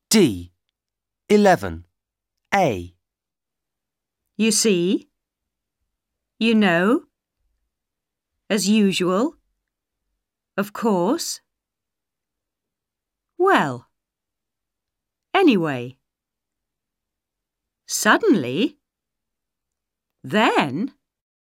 D. 11. A. You see? You know? As usual? Of course? Well. Anyway. Suddenly. Then.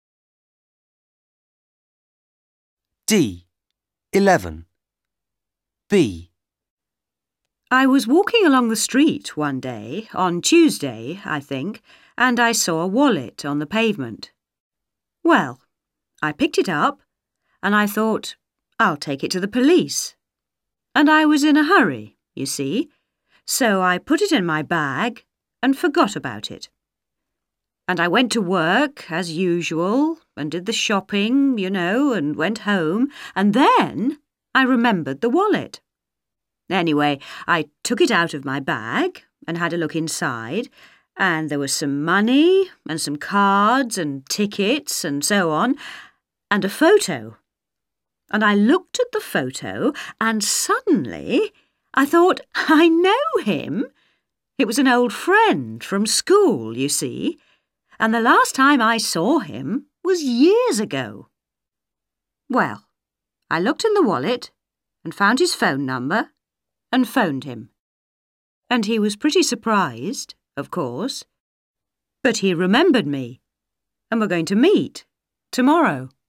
D. 11. B. I was walking along the street one day, on Tuesday, I think, and I saw a wallet on the pavement. Well, I picked it up, and I thought, I'll take it to the police. And I was in a hurry, you see, so I put it in my bag and forgot about it. And I went to work, as usual, and did the shopping, you know, and went home, and then I remembered the wallet. Anyway, I took it out of my bag and had a look inside, and there was some money and some cards and tickets and so on, and a photo. And I looked at the photo, and suddenly I thought, I know him. It was an old friend from school, you see, and the last time I saw him was years ago. Well, I looked in the wallet and found his phone number and phoned him. And he was pretty surprised, of course. But he remembered me, and we're going to meet tomorrow.